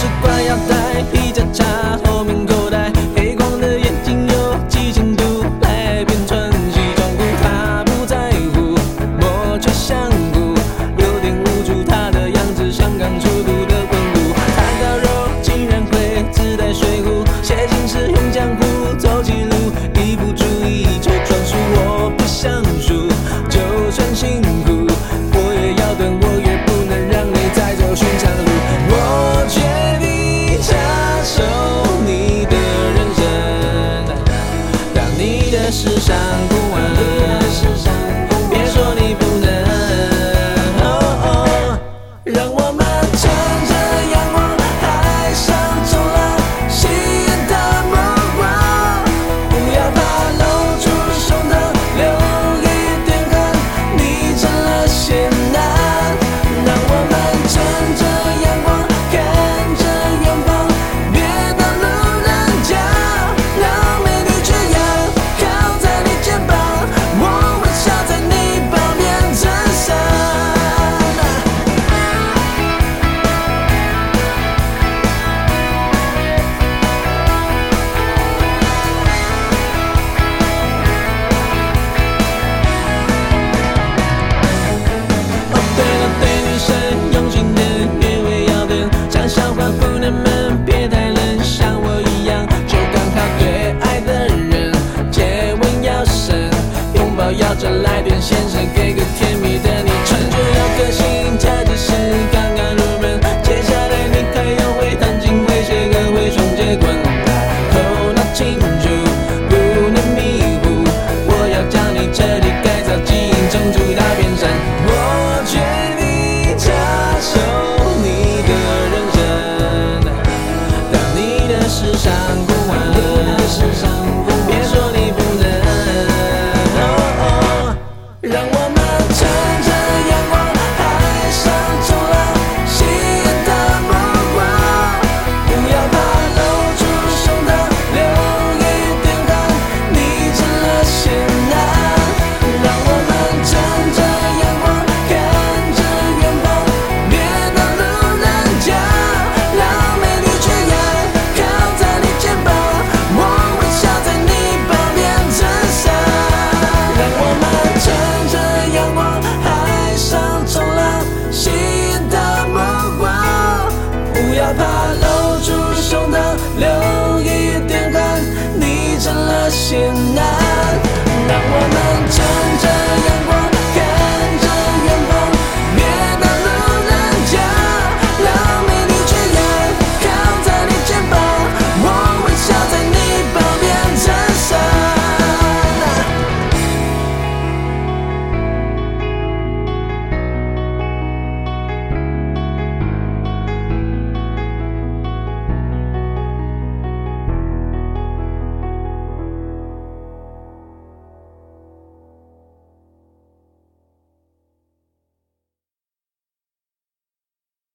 习惯要带皮夹插后面口袋，黑框的眼睛有几千度来变成西装裤，他不在乎，我却想哭，有点无助，他的样子像刚出炉的温度，他烤肉竟然会自带水壶，写信时用浆糊，走起路一不注意就撞树，我不想输，就算辛苦，我也要等，我也不能让你再走寻常路，我决定插手你的人生，当你的时尚顾问，别说你不能，让我们乘着阳光海上冲浪，吸引的目光，不要怕露出胸膛，留一点汗，你成了仙男，让我们乘着阳光看着远方，别当路人甲，让美女缺氧靠在你肩膀，我微笑在你旁边衬衫。哦，对了，对女生用心点，约会要等，像小花姑娘们别太冷，像我一样就刚好对爱的人，接吻要深，拥抱要再来点先生，给个甜蜜的昵称，就有个性，他只是刚刚入门，接下来你还要会弹琴，会写歌，会双截棍，头脑清楚，不能迷糊，我要将你彻底改造，基因种出大变身，我决定插手你的人生，当你的时尚顾问，别说你不能，让我们乘着阳光海上冲浪，吸引的目光，不要怕露出胸膛，留一点汗，你成了仙男，让我们乘着阳光看着远方，别当路人甲，让美女缺氧靠在你肩膀，我微笑在你旁边衬衫，让我们乘着阳光海上冲浪，吸引的目光，不要怕露出胸膛，留一点汗，你成了仙男。